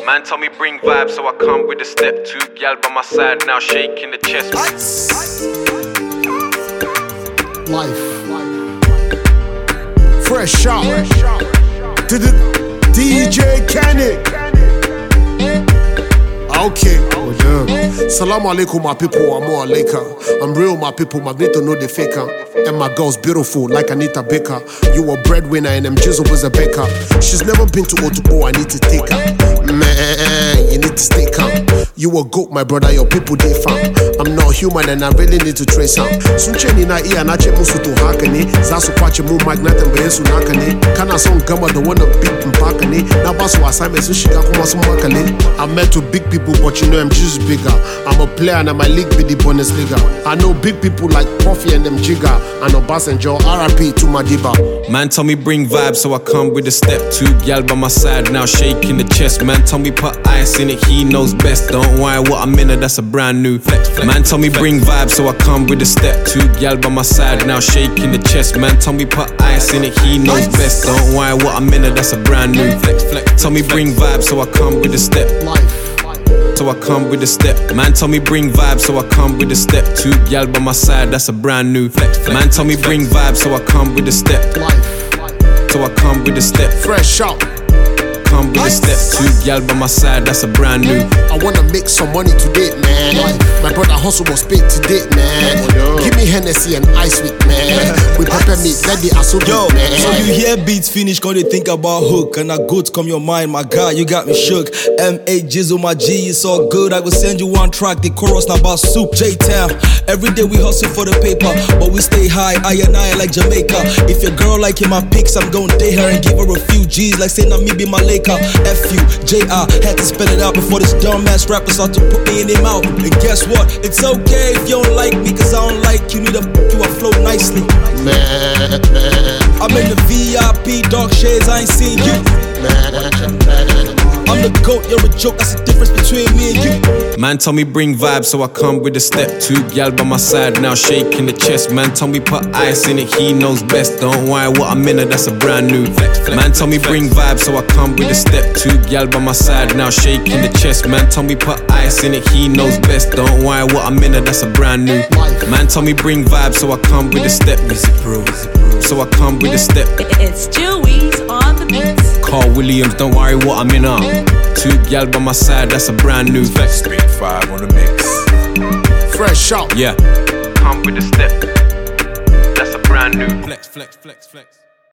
Man told me bring vibes, so I come with a step. Two gal by my side, now shaking the chest. Life. Fresh out to the DJ Kenny. Okay. Salam alaikum, my people. I'm more Laker. I'm real, my people. Magneto know the faker. And my girl's beautiful, like Anita Baker. You a breadwinner and Jizzle was a baker. She's never been to O2O, I need to take her. Man, you need to stay calm. You a goat, my brother, your people they found. I'm not human and I really need to trace out. Suncheni na iya na che musu to hakani. Zasu kwache mu magnet and beyesu nakani. Kana song gamba the one of big mpakani. Na basu assignment so shika kuma su makani. I'm met with big people, but you know I'm just bigger. I'm a player and my league be the Bundesliga. I know big people like Puffy and them Jigga. And Obasanjo, RIP to Madiba. Man told me bring vibes, so I come with a step. Two gal by my side, now shaking the chest. Man told me put ice in it, he knows best. Don't worry what I'm in it, that's a brand new flex. Man told me bring vibes, so I come with a step. Two gal by my side, now shaking the chest. Man told me put ice in it, he knows best. Don't worry what I'm in it, that's a brand new flex. Told me bring vibes, so I come with a step. So I come with a step. Man told me bring vibes, so I come with a step. Two gal by my side, that's a brand new flex. Man told me bring vibes, so I come with a step. So I come with a step. Fresh out. Come with a step. Two gal by my side, that's a brand new. I wanna make some money today, man. My brother hustle was paid today, man. Give me Hennessy and ice with, man. We pepper meat, that they are so good, man. So you hear beats finish, cause they think about hook. And a good come your mind, my God, you got me shook. M.A. Jizzle, my G, it's all good. I will send you one track, the chorus now about soup. J-Town, every day we hustle for the paper, but we stay high, I and I like Jamaica. If your girl like in my pics, I'm gon' date her and give her a few G's, like saying me be my Laker. F-U-J-I, had to spell it out before this dumbass rapper start to put me in their mouth. And guess what? It's okay if you don't like me, cause I don't like you, need to you, I flow nicely. Man. I'm in the VIP, dark shades, I ain't seen you. I'm the GOAT, you're a joke, that's the difference between me and you. Man told me bring vibes, so I come with a step. Two gal by my side, now shaking the chest. Man told me put ice in it, he knows best. Don't worry what I'm in it, that's a brand new flex. Man told me bring vibes, so I come with a step. Two gal by my side, now shaking the chest. Man told me put ice in it, he knows best. Don't worry what I'm in it, that's a brand new. Man told me bring vibes, so I come with a step. So I come with a step. It's Chewy's on the beats. Carl Williams, don't worry what I'm in on. Two gal by my side, that's a brand new flex. Big 5 on the mix. Fresh out. Yeah. Come with a step. That's a brand new flex.